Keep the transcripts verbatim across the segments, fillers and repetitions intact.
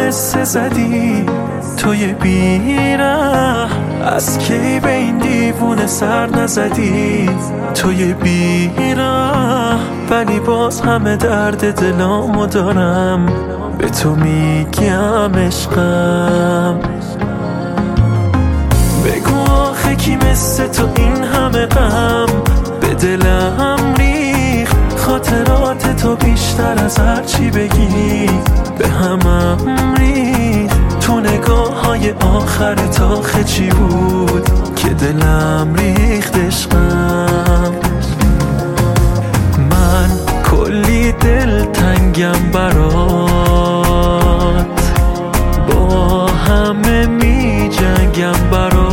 قصه زدی توی بیره، از کی به این دیوونه سر نزدی توی بیره، ولی باز همه درد دلامو دارم به تو میگم عشقم. بگو آخه کی مثل تو این همه غم به دلم ریخ، خاطرات تو بیشتر از هر چی بگی به همم ریخ، تو نگاه های آخرت آخه چی بود که دلم ریخت عشقم. من کلی دل تنگم برات، با همه می جنگم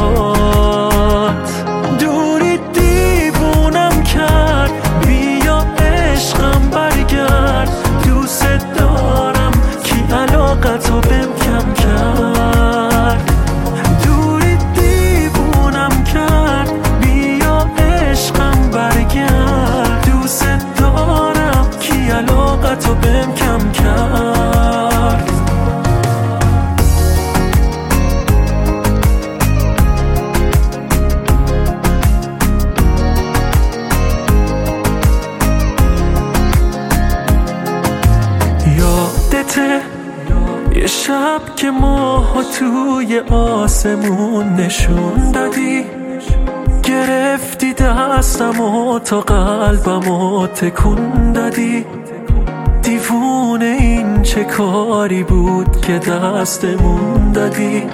برات، دوری دیوونم کرد، بیا عشقم برگرد، دوست دارم کی علاقتو بهم کم کرد، دوری دیوونم کرد، بیا عشقم برگرد، دوست دارم کی علاقتو بهم کم کرد. یادته یه شب که ماها توی آسمون نشون دادی، گرفتی دستم و تا قلبم و تکون دادی، دیوونه این چه کاری بود که دستمون دادی.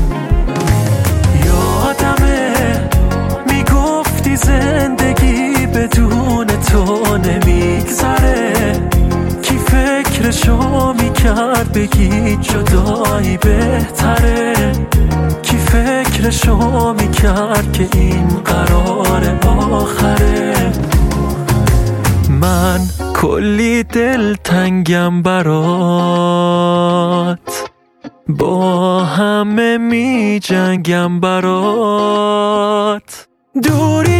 یادمه میگفتی زندگی بدون تو نمیگذره، کی فکرشو میکرد بگی جدایی بهتره، کی فکرشو میکرد که این قرار آخره. من کلی دل تنگم برات، با همه می جنگم برات، دوری